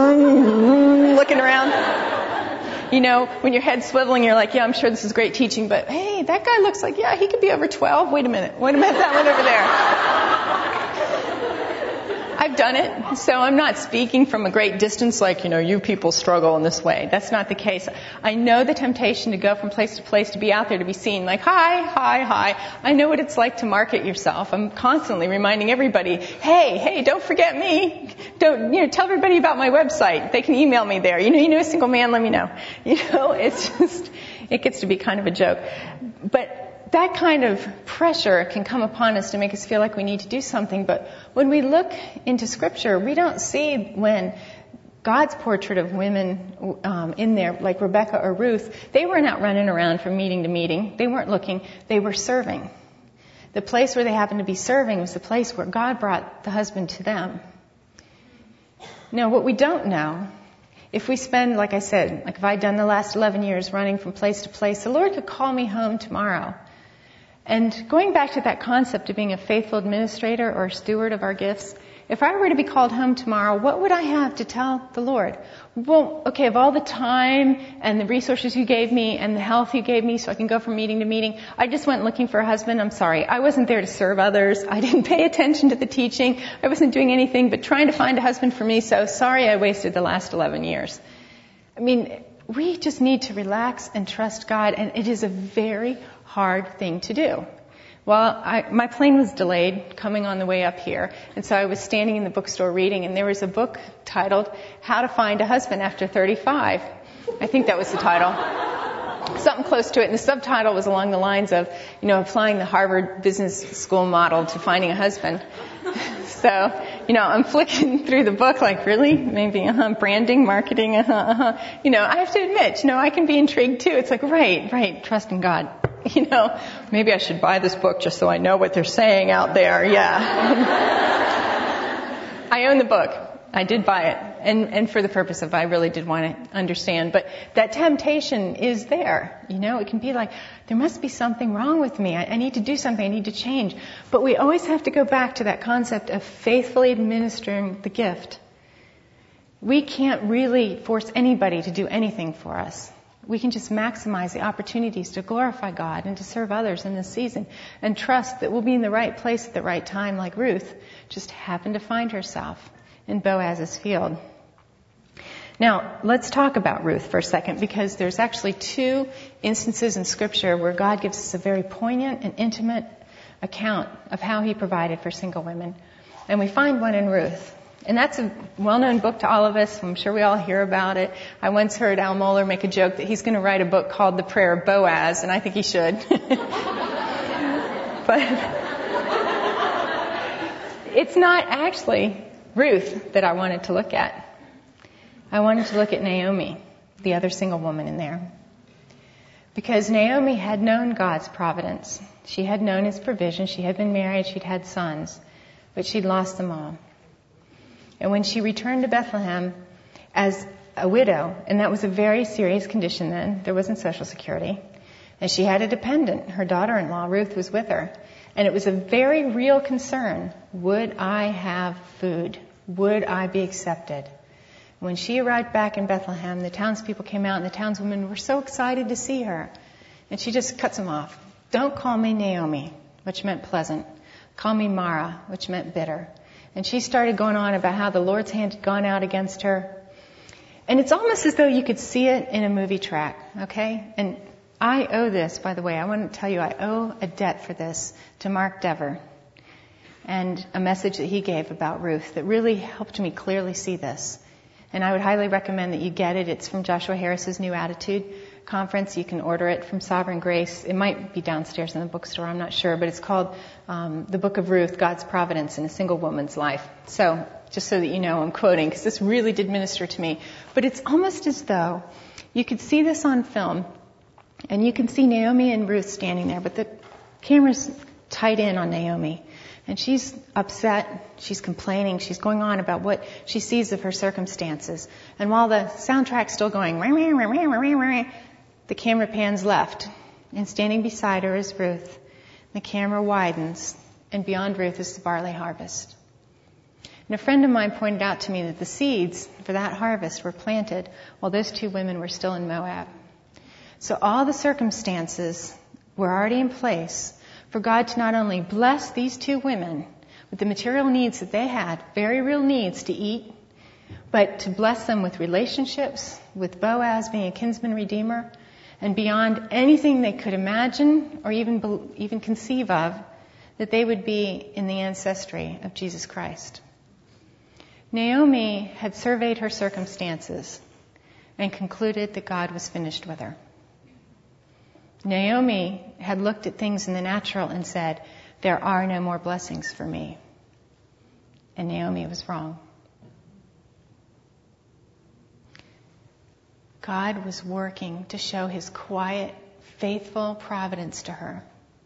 around. You know, when your head's swiveling, you're like, yeah, I'm sure this is great teaching, but hey, that guy looks like, yeah, he could be over twelve. Wait a minute, wait a minute, that one over there. I've done it, so I'm not speaking from a great distance like, you know, you people struggle in this way. That's not the case. I know the temptation to go from place to place, to be out there, to be seen, like, hi, hi, hi. I know what it's like to market yourself. I'm constantly reminding everybody, hey, hey, don't forget me. Don't, you know, tell everybody about my website. They can email me there. You know, you know a single man, let me know. You know, it's just, it gets to be kind of a joke. But that kind of pressure can come upon us to make us feel like we need to do something. But when we look into Scripture, we don't see when God's portrait of women um, in there, like Rebecca or Ruth, they were not running around from meeting to meeting. They weren't looking. They were serving. The place where they happened to be serving was the place where God brought the husband to them. Now, what we don't know, if we spend, like I said, like if I'd done the last eleven years running from place to place, the Lord could call me home tomorrow. And going back to that concept of being a faithful administrator or steward of our gifts, if I were to be called home tomorrow, what would I have to tell the Lord? Well, okay, of all the time and the resources you gave me and the health you gave me so I can go from meeting to meeting, I just went looking for a husband. I'm sorry. I wasn't there to serve others. I didn't pay attention to the teaching. I wasn't doing anything but trying to find a husband for me. So sorry I wasted the last eleven years. I mean, we just need to relax and trust God, and it is a very hard thing to do. Well, I, my plane was delayed coming on the way up here, and so I was standing in the bookstore reading, and there was a book titled How to Find a Husband After thirty-five. I think that was the title. Something close to it, and the subtitle was along the lines of, you know, applying the Harvard Business School model to finding a husband. So, you know, I'm flicking through the book like, really? Maybe, uh-huh, branding, marketing, uh-huh, uh-huh. You know, I have to admit, you know, I can be intrigued too. It's like, right, right, trust in God. You know, maybe I should buy this book just so I know what they're saying out there. Yeah. I own the book. I did buy it. And, and for the purpose of, I really did want to understand. But that temptation is there. You know, it can be like, there must be something wrong with me. I, I need to do something. I need to change. But we always have to go back to that concept of faithfully administering the gift. We can't really force anybody to do anything for us. We can just maximize the opportunities to glorify God and to serve others in this season and trust that we'll be in the right place at the right time, like Ruth just happened to find herself in Boaz's field. Now, let's talk about Ruth for a second, because there's actually two instances in Scripture where God gives us a very poignant and intimate account of how He provided for single women. And we find one in Ruth. And that's a well-known book to all of us. I'm sure we all hear about it. I once heard Al Mohler make a joke that he's going to write a book called The Prayer of Boaz, and I think he should. But it's not actually Ruth that I wanted to look at. I wanted to look at Naomi, the other single woman in there. Because Naomi had known God's providence. She had known His provision. She had been married. She'd had sons. But she'd lost them all. And when she returned to Bethlehem as a widow, and that was a very serious condition then, there wasn't Social Security, and she had a dependent, her daughter-in-law, Ruth, was with her. And it was a very real concern. Would I have food? Would I be accepted? When she arrived back in Bethlehem, the townspeople came out, and the townswomen were so excited to see her. And she just cuts them off. Don't call me Naomi, which meant pleasant. Call me Mara, which meant bitter. And she started going on about how the Lord's hand had gone out against her. And it's almost as though you could see it in a movie track, okay? And I owe this, by the way, I want to tell you, I owe a debt for this to Mark Dever. And a message that he gave about Ruth that really helped me clearly see this. And I would highly recommend that you get it. It's from Joshua Harris's New Attitude Conference. You can order it from Sovereign Grace. It might be downstairs in the bookstore, I'm not sure. But it's called um, The Book of Ruth, God's Providence in a Single Woman's Life. So, just so that you know I'm quoting, because this really did minister to me. But it's almost as though you could see this on film, and you can see Naomi and Ruth standing there, but the camera's tight in on Naomi. And she's upset, she's complaining, she's going on about what she sees of her circumstances. And while the soundtrack's still going, The camera pans left, and standing beside her is Ruth. The camera widens, and beyond Ruth is the barley harvest. And a friend of mine pointed out to me that the seeds for that harvest were planted while those two women were still in Moab. So all the circumstances were already in place for God to not only bless these two women with the material needs that they had, very real needs to eat, but to bless them with relationships, with Boaz being a kinsman redeemer, and beyond anything they could imagine or even even conceive of, that they would be in the ancestry of Jesus Christ. Naomi had surveyed her circumstances and concluded that God was finished with her. Naomi had looked at things in the natural and said, there are no more blessings for me. And Naomi was wrong. God was working to show his quiet, faithful providence to her.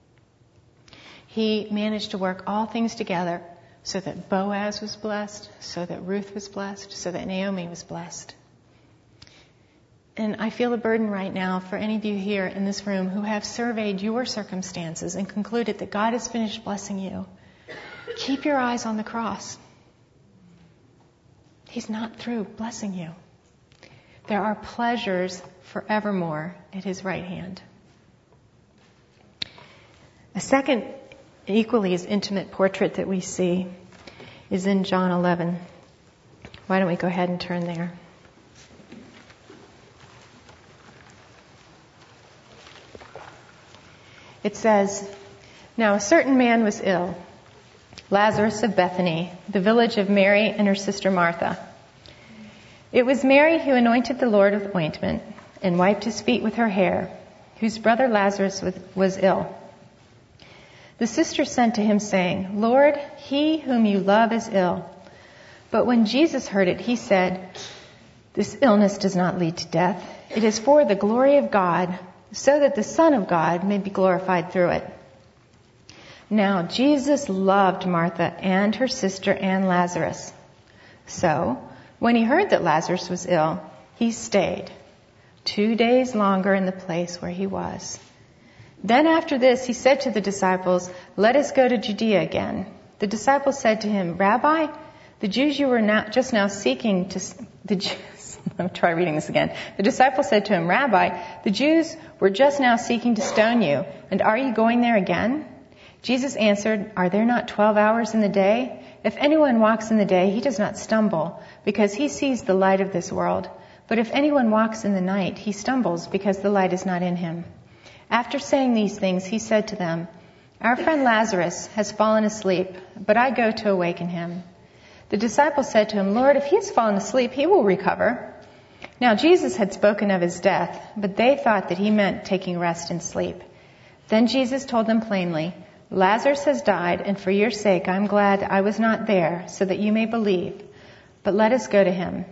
He managed to work all things together so that Boaz was blessed, so that Ruth was blessed, so that Naomi was blessed. And I feel a burden right now for any of you here in this room who have surveyed your circumstances and concluded that God has finished blessing you. Keep your eyes on the cross. He's not through blessing you. There are pleasures forevermore at his right hand. A second equally as intimate portrait that we see is in John eleven. Why don't we go ahead and turn there? It says, now a certain man was ill, Lazarus of Bethany, the village of Mary and her sister Martha. It was Mary who anointed the Lord with ointment and wiped his feet with her hair, whose brother Lazarus was ill. The sister sent to him, saying, Lord, he whom you love is ill. But when Jesus heard it, he said, this illness does not lead to death. It is for the glory of God, so that the Son of God may be glorified through it. Now Jesus loved Martha and her sister and Lazarus. So, when he heard that Lazarus was ill, he stayed two days longer in the place where he was. Then after this, he said to the disciples, let us go to Judea again. The disciples said to him, Rabbi, the Jews you were now, just now seeking to... The Jews, let me try reading this again. The disciples said to him, Rabbi, the Jews were just now seeking to stone you, and are you going there again? Jesus answered, are there not twelve hours in the day? If anyone walks in the day, he does not stumble, because he sees the light of this world. But if anyone walks in the night, he stumbles, because the light is not in him. After saying these things, he said to them, our friend Lazarus has fallen asleep, but I go to awaken him. The disciples said to him, Lord, if he has fallen asleep, he will recover. Now Jesus had spoken of his death, but they thought that he meant taking rest and sleep. Then Jesus told them plainly, Lazarus has died, and for your sake I am glad I was not there, so that you may believe. But let us go to him.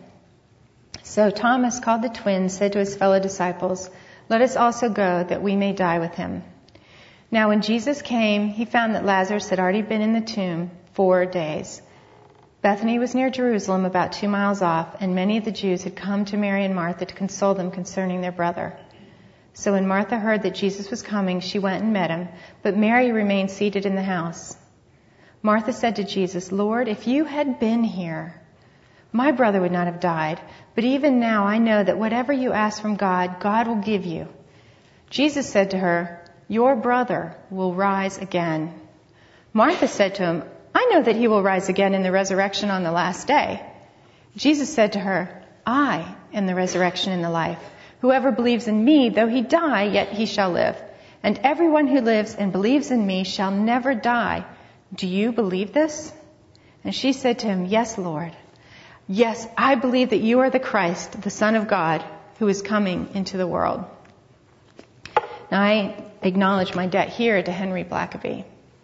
So Thomas, called the twin, said to his fellow disciples, let us also go, that we may die with him. Now when Jesus came, he found that Lazarus had already been in the tomb four days. Bethany was near Jerusalem, about two miles off, and many of the Jews had come to Mary and Martha to console them concerning their brother. So when Martha heard that Jesus was coming, she went and met him, but Mary remained seated in the house. Martha said to Jesus, Lord, if you had been here, my brother would not have died. But even now I know that whatever you ask from God, God will give you. Jesus said to her, your brother will rise again. Martha said to him, I know that he will rise again in the resurrection on the last day. Jesus said to her, I am the resurrection and the life. Whoever believes in me, though he die, yet he shall live. And everyone who lives and believes in me shall never die. Do you believe this? And she said to him, yes, Lord. Yes, I believe that you are the Christ, the Son of God, who is coming into the world. Now, I acknowledge my debt here to Henry Blackaby,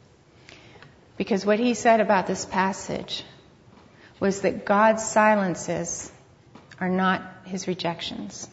because what he said about this passage was that God's silences are not his rejections.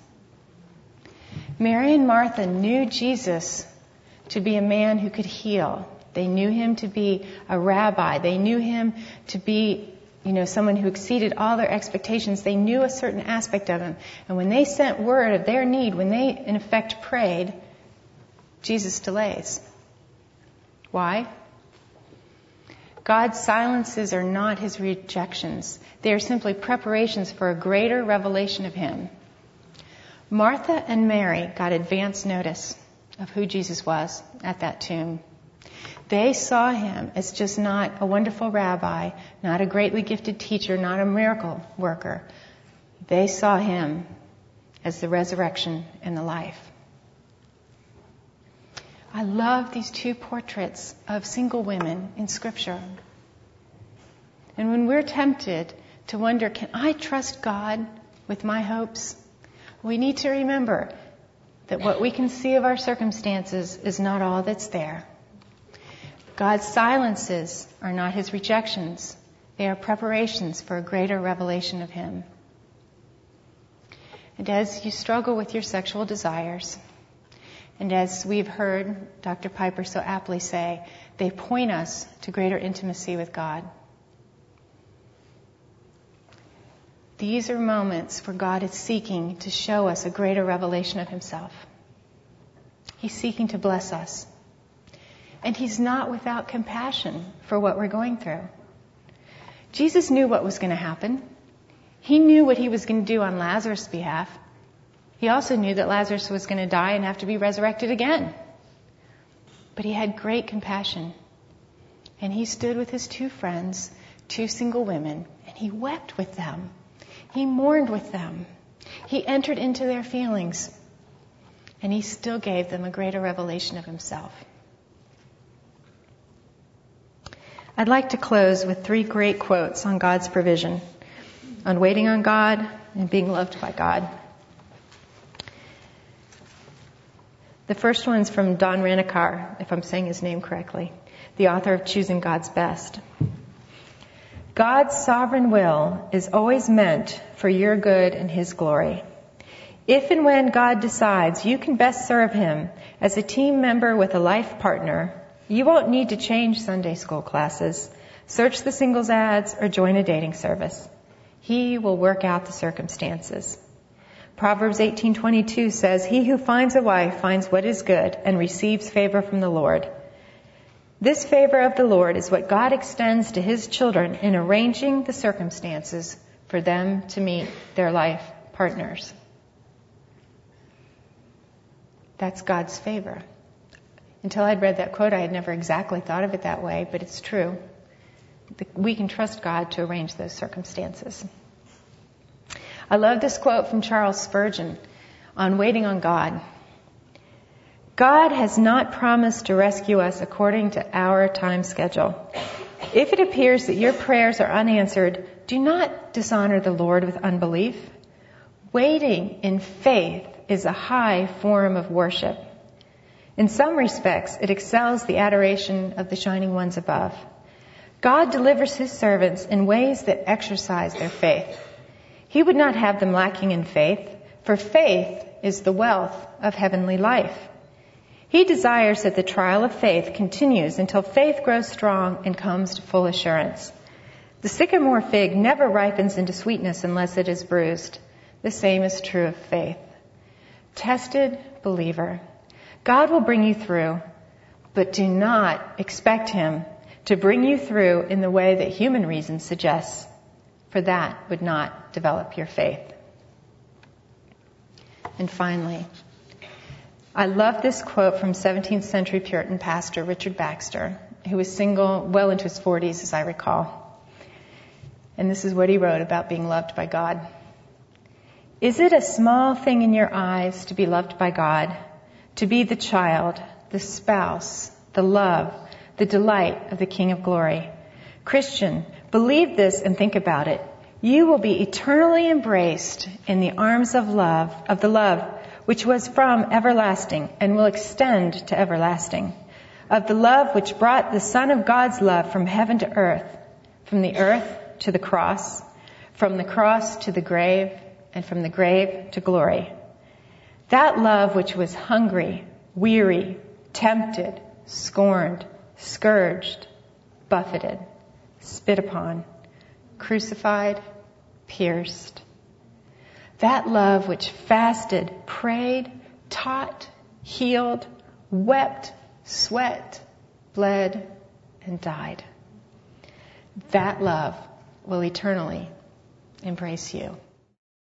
Mary and Martha knew Jesus to be a man who could heal. They knew him to be a rabbi. They knew him to be you know, someone who exceeded all their expectations. They knew a certain aspect of him. And when they sent word of their need, when they, in effect, prayed, Jesus delays. Why? God's silences are not his rejections. They are simply preparations for a greater revelation of him. Martha and Mary got advance notice of who Jesus was at that tomb. They saw him as just not a wonderful rabbi, not a greatly gifted teacher, not a miracle worker. They saw him as the resurrection and the life. I love these two portraits of single women in Scripture. And when we're tempted to wonder, can I trust God with my hopes? We need to remember that what we can see of our circumstances is not all that's there. God's silences are not his rejections. They are preparations for a greater revelation of him. And as you struggle with your sexual desires, and as we've heard Doctor Piper so aptly say, they point us to greater intimacy with God. These are moments where God is seeking to show us a greater revelation of himself. He's seeking to bless us. And he's not without compassion for what we're going through. Jesus knew what was going to happen. He knew what he was going to do on Lazarus' behalf. He also knew that Lazarus was going to die and have to be resurrected again. But he had great compassion. And he stood with his two friends, two single women, and he wept with them. He mourned with them. He entered into their feelings. And he still gave them a greater revelation of himself. I'd like to close with three great quotes on God's provision, on waiting on God and being loved by God. The first one's from Don Ranakar, if I'm saying his name correctly, the author of Choosing God's Best. God's sovereign will is always meant for your good and his glory. If and when God decides you can best serve him as a team member with a life partner, you won't need to change Sunday school classes, search the singles ads, or join a dating service. He will work out the circumstances. Proverbs eighteen twenty-two says, "He who finds a wife finds what is good and receives favor from the Lord." This favor of the Lord is what God extends to his children in arranging the circumstances for them to meet their life partners. That's God's favor. Until I'd read that quote, I had never exactly thought of it that way, but it's true. We can trust God to arrange those circumstances. I love this quote from Charles Spurgeon on waiting on God. God has not promised to rescue us according to our time schedule. If it appears that your prayers are unanswered, do not dishonor the Lord with unbelief. Waiting in faith is a high form of worship. In some respects, it excels the adoration of the shining ones above. God delivers his servants in ways that exercise their faith. He would not have them lacking in faith, for faith is the wealth of heavenly life. He desires that the trial of faith continues until faith grows strong and comes to full assurance. The sycamore fig never ripens into sweetness unless it is bruised. The same is true of faith. Tested believer, God will bring you through, but do not expect him to bring you through in the way that human reason suggests, for that would not develop your faith. And finally, I love this quote from seventeenth century Puritan pastor Richard Baxter, who was single well into his forties, as I recall. And this is what he wrote about being loved by God. Is it a small thing in your eyes to be loved by God, to be the child, the spouse, the love, the delight of the King of Glory? Christian, believe this and think about it. You will be eternally embraced in the arms of love, of the love which was from everlasting and will extend to everlasting, of the love which brought the Son of God's love from heaven to earth, from the earth to the cross, from the cross to the grave, and from the grave to glory. That love which was hungry, weary, tempted, scorned, scourged, buffeted, spit upon, crucified, pierced. That love which fasted, prayed, taught, healed, wept, sweat, bled, and died. That love will eternally embrace you.